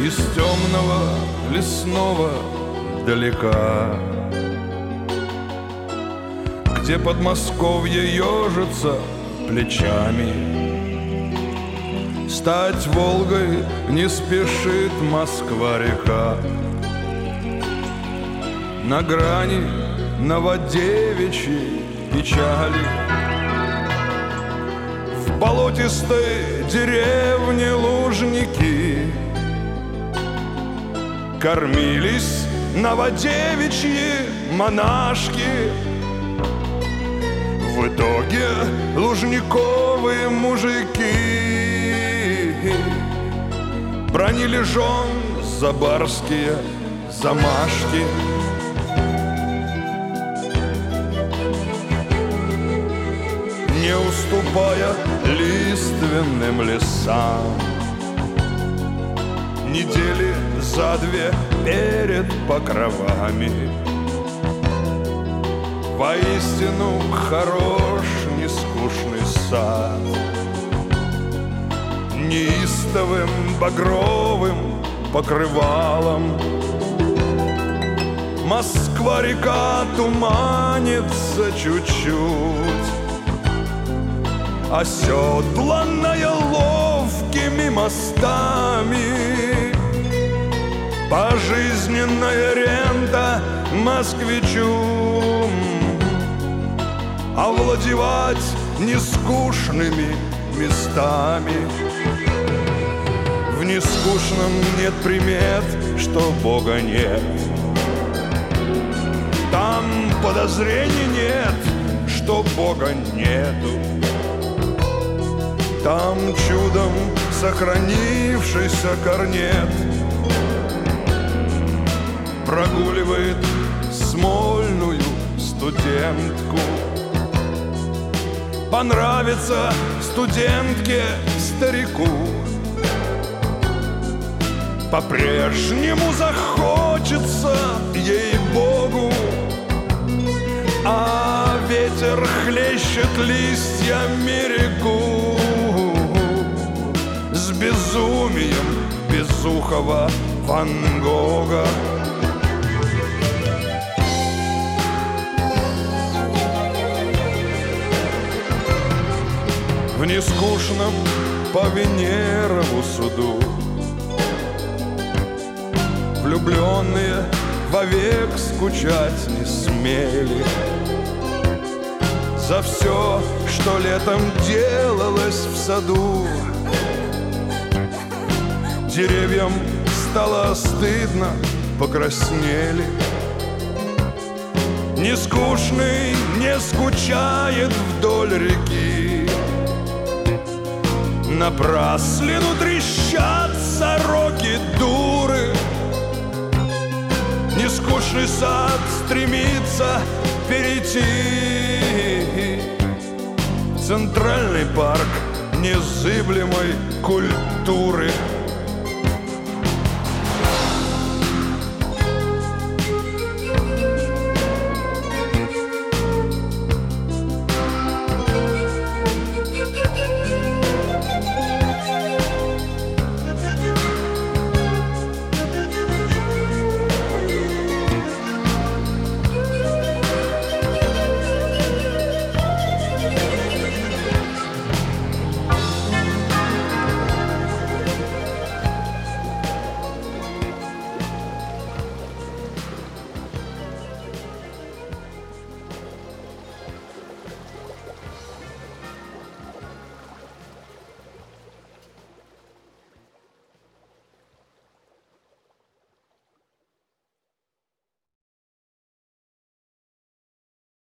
из темного лесного далека, где Подмосковье ежится плечами. Стать Волгой не спешит Москва-река. На грани новодевичьей печали в болотистой деревне Лужники кормились новодевичьи монашки. В итоге лужниковые мужики бранили жен за барские замашки. Не уступая лиственным лесам, недели за две перед покровами, воистину хорош нескучный сад. Неистовым багровым покрывалом Москва-река туманится чуть-чуть, оседланная ловкими мостами. Пожизненная рента москвичу овладевать нескучными местами. В нескучном нет примет, что Бога нет. Там подозрений нет, что Бога нету. Там чудом сохранившийся корнет прогуливает смольную студентку. Понравится студентке старику, по-прежнему захочется ей-богу, а ветер хлещет листьями реку с безумием безухого Ван Гога. В нескучном по Венерову суду влюбленные вовек скучать не смели. За все, что летом делалось в саду, деревьям стало стыдно, покраснели. Нескучный не скучает вдоль реки, напраслину трещат сороки дуры. Нескучный сад стремится перейти в центральный парк незыблемой культуры.